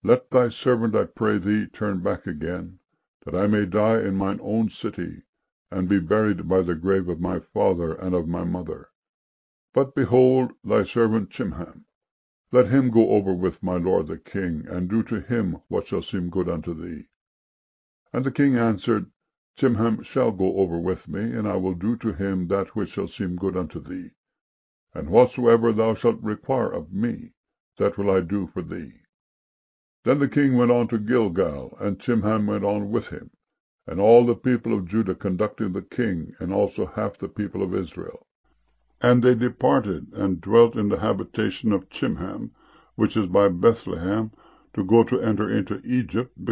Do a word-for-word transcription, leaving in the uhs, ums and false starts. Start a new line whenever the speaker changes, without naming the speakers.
Let thy servant, I pray thee, turn back again, that I may die in mine own city, and be buried by the grave of my father and of my mother. But behold thy servant Chimham; let him go over with my lord the king, and do to him what shall seem good unto thee. And the king answered, Chimham shall go over with me, and I will do to him that which shall seem good unto thee. And whatsoever thou shalt require of me, that will I do for thee. Then the king went on to Gilgal, and Chimham went on with him, and all the people of Judah conducting the king, and also half the people of Israel. And they departed, and dwelt in the habitation of Chimham, which is by Bethlehem, to go to enter into Egypt,